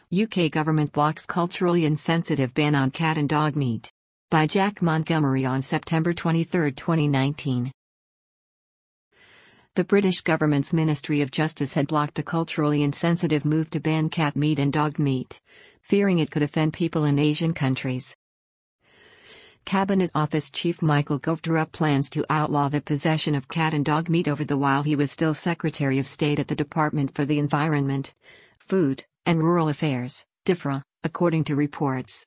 UK government blocks culturally insensitive ban on cat and dog meat. By Jack Montgomery on September 23, 2019. The British government's Ministry of Justice had blocked a culturally insensitive move to ban cat meat and dog meat, fearing it could offend people in Asian countries. Cabinet Office Chief Michael Gove drew up plans to outlaw the possession of cat and dog meat over the while he was still Secretary of State at the Department for the Environment, Food, and Rural Affairs, DEFRA, according to reports.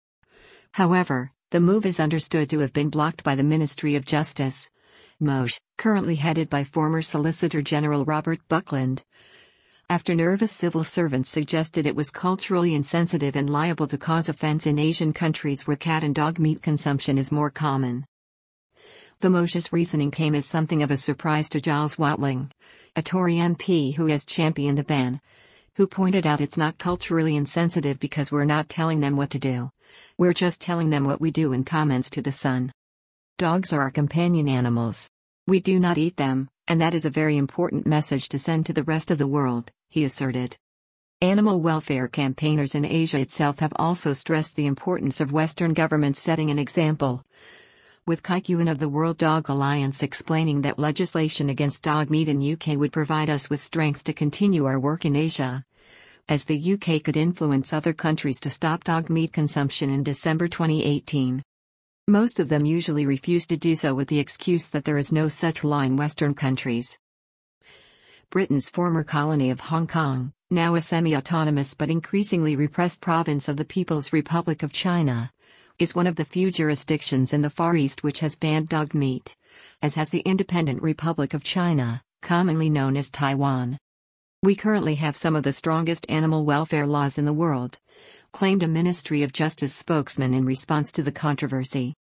However, the move is understood to have been blocked by the Ministry of Justice, MOJ, currently headed by former Solicitor General Robert Buckland, after nervous civil servants suggested it was culturally insensitive and liable to cause offense in Asian countries where cat and dog meat consumption is more common. The MOJ's reasoning came as something of a surprise to Giles Watling, a Tory MP who has championed the ban, who pointed out it's not culturally insensitive because we're not telling them what to do. We're just telling them what we do in comments to The Sun. Dogs are our companion animals. We do not eat them, and that is a very important message to send to the rest of the world, he asserted. Animal welfare campaigners in Asia itself have also stressed the importance of Western governments setting an example, with Kai Kuan of the World Dog Alliance explaining that legislation against dog meat in UK would provide us with strength to continue our work in Asia, as the UK could influence other countries to stop dog meat consumption in December 2018. Most of them usually refuse to do so with the excuse that there is no such law in Western countries. Britain's former colony of Hong Kong, now a semi-autonomous but increasingly repressed province of the People's Republic of China, is one of the few jurisdictions in the Far East which has banned dog meat, as has the Independent Republic of China, commonly known as Taiwan. We currently have some of the strongest animal welfare laws in the world, claimed a Ministry of Justice spokesman in response to the controversy.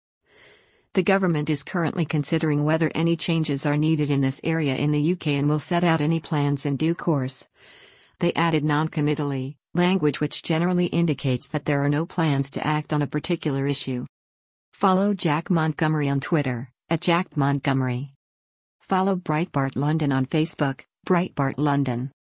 The government is currently considering whether any changes are needed in this area in the UK and will set out any plans in due course. They added non-committally, language which generally indicates that there are no plans to act on a particular issue. Follow Jack Montgomery on Twitter, @JackMontgomery. Follow Breitbart London on Facebook, Breitbart London.